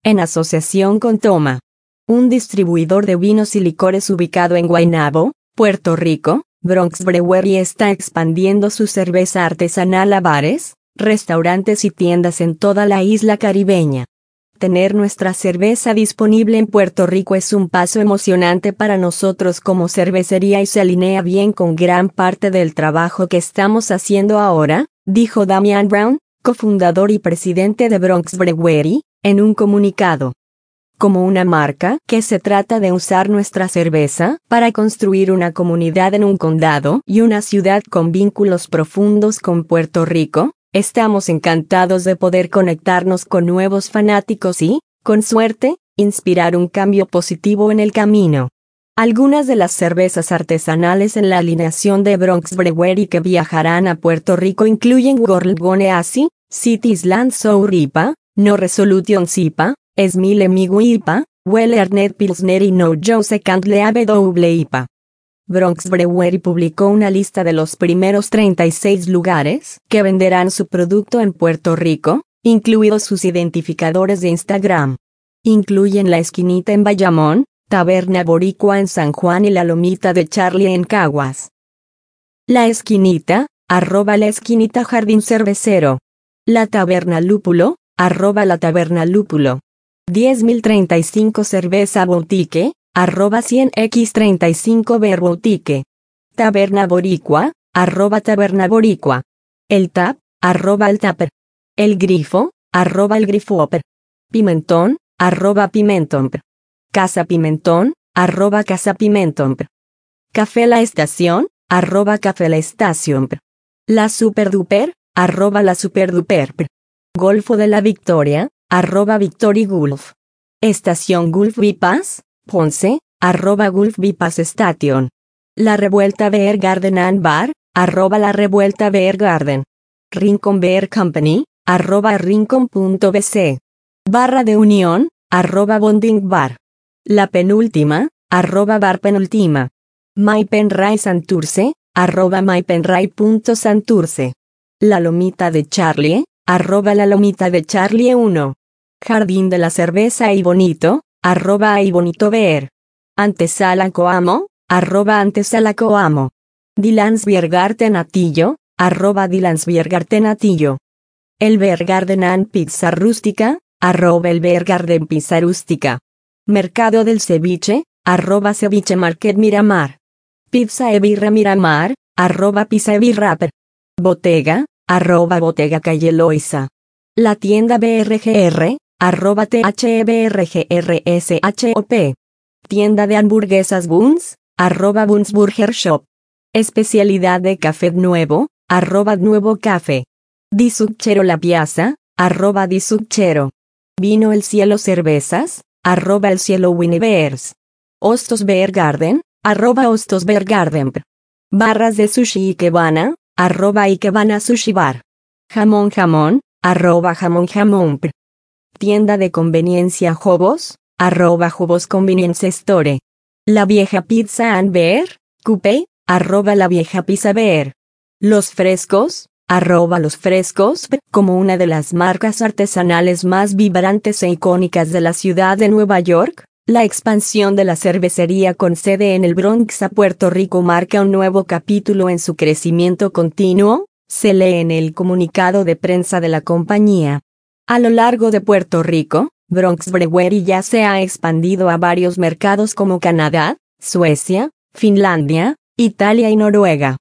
en asociación con Toma, un distribuidor de vinos y licores ubicado en Guaynabo, Puerto Rico. Bronx Brewery está expandiendo su cerveza artesanal a bares, restaurantes y tiendas en toda la isla caribeña. Tener nuestra cerveza disponible en Puerto Rico es un paso emocionante para nosotros como cervecería y se alinea bien con gran parte del trabajo que estamos haciendo ahora, dijo Damian Brown, cofundador y presidente de Bronx Brewery, en un comunicado. Como una marca que se trata de usar nuestra cerveza para construir una comunidad en un condado y una ciudad con vínculos profundos con Puerto Rico, estamos encantados de poder conectarnos con nuevos fanáticos y, con suerte, inspirar un cambio positivo en el camino. Algunas de las cervezas artesanales en la alineación de Bronx Brewery que viajarán a Puerto Rico incluyen World Gone Easy, Cities Land Sour IPA, No Resolution IPA, Smile Migu IPA, Weller Net Pilsner y No Joe Second Leave Double IPA. Bronx Brewery publicó una lista de los primeros 36 lugares que venderán su producto en Puerto Rico, incluidos sus identificadores de Instagram. Incluyen La Esquinita en Bayamón, Taberna Boricua en San Juan y La Lomita de Charlie en Caguas. La Esquinita, @La Esquinita Jardín Cervecero. La Taberna Lúpulo, @La Taberna Lúpulo. 10.035 Cerveza Boutique, @100x35 Beer Boutique. Taberna Boricua, @Taberna Boricua. El Tap, @El Tapper. El Grifo, @El Grifoper. Pimentón, @Pimenton. Casa Pimentón, @Casa Pimenton. Café La Estación, @Café La Estación. La Superduper, @La Superduper. Golfo de la Victoria, @Victory Gulf. Estación Gulf Bypass, Ponce, @Gulf Bypass Station. La Revuelta Beer Garden and Bar, @La Revuelta Beer Garden. Rincon Beer Company, @Rincon.bc. Barra de Unión, @Bonding Bar. La Penúltima, @Bar Penúltima. Mypenray Santurce, @mypenray.santurce. La Lomita de Charlie, @La Lomita de Charlie 1. Jardín de la Cerveza y Bonito, @Bonito Beer. Antesala Coamo, @Antesala Coamo. Dylan's Biergarten Atillo, @Dylan's Biergarten Atillo. El Beergarden and Pizza Rústica, El Beergarden Pizza Rústica. Mercado del Ceviche, @Ceviche Market Miramar. Pizza e Birra Miramar, @Pizza e Birra. Bottega, @Bottega Calle Loiza. La Tienda BRGR, @THEBRGRSHOP. Tienda de hamburguesas Buns, @Buns Burger Shop. Especialidad de café nuevo, @Nuevo Café. Di Succhero La Piazza, Di Succhero. Vino El Cielo Cervezas, El Cielo Winebeers. Hostos Beer Garden, Hostos Beer Garden. Barras de Sushi Ikebana, @Ikebana Sushi Bar. Jamón, Jamón Jamón. Tienda de conveniencia Jobos, @Jobos Convenience Store. La Vieja Pizza and Beer, Coupé, La Vieja Pizza Beer. Los Frescos, Los Frescos, como una de las marcas artesanales más vibrantes e icónicas de la ciudad de Nueva York. La expansión de la cervecería con sede en el Bronx a Puerto Rico marca un nuevo capítulo en su crecimiento continuo, se lee en el comunicado de prensa de la compañía. A lo largo de Puerto Rico, Bronx Brewery ya se ha expandido a varios mercados como Canadá, Suecia, Finlandia, Italia y Noruega.